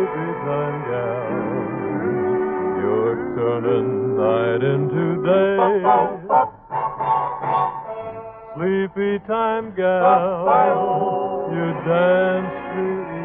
sleepy time gal. You're turning night into day. Sleepy time gal, you dance the